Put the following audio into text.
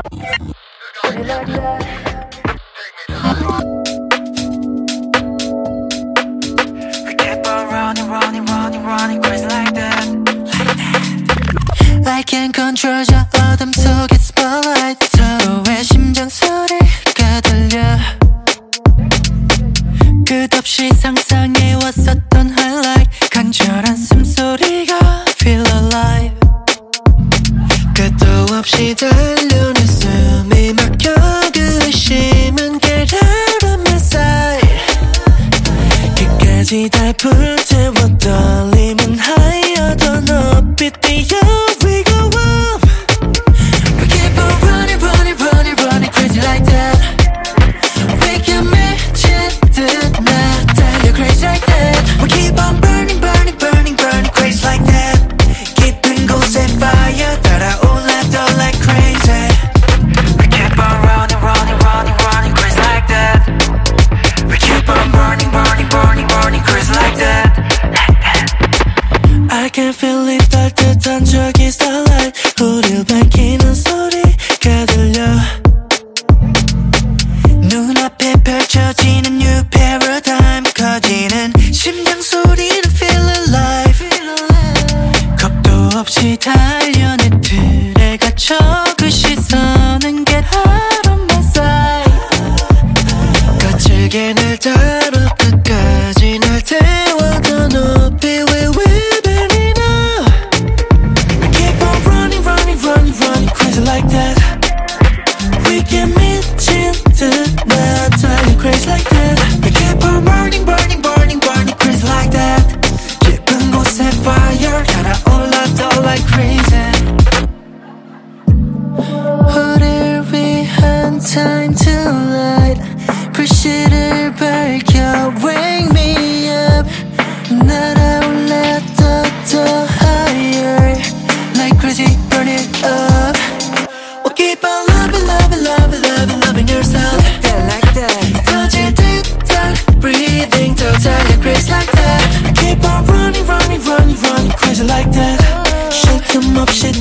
Put it like that. We keep on running, running, running, running crazy like that. I can't control 저 어둠 속의 spotlight. 서로의 심장 소리가 들려. 끝없이 상상해왔었던 highlight. 간절한 숨소리가 feel alive. 끝도 없이 달려는 숨이 막혀 그 의심은 get out of my sight. 끝까지 다 불태워 떨림은 higher 더 높이 뛰어 we go up. We keep on running, running, running, running crazy like that. We can 미칠 듯 나 달려 crazy like that. We keep on burning, burning, burning, burning crazy like that. 깊은 곳에 fire 달아올라 더 like crazy. We keep on running, running, running, running crazy like that. We keep on burning, burning, burning, burning crazy like that. I can feel it 따뜻한 저기 starlight. 우릴 밝히는 소리가 들려. 눈앞에 펼쳐지는 new paradigm. 커지는 심장 소리는 feel alive. 겁도 없이 달려 내 틀에 갇혀 그 시선은 get out of my sight. 거칠게 날 다뤄 끝까지 날 태워 더 높이 we will burning up. We keep on running, running, running, running crazy like that. We can 미친 듯 나 달려 crazy like that. We keep on burning, burning, burning, burning crazy like that. 깊은 곳에 fire 달아올라 더 like crazy. 우릴 위한 time to light. 불씨를 밝혀 wake me up. 날아올라 더 higher like crazy burn it up. We'll keep on loving, loving, loving, loving, loving yourself like that, like that. 터질 듯한 breathing 더 달려 crazy like that. Keep on running, running, running, running crazy like that. 쉴 틈 없이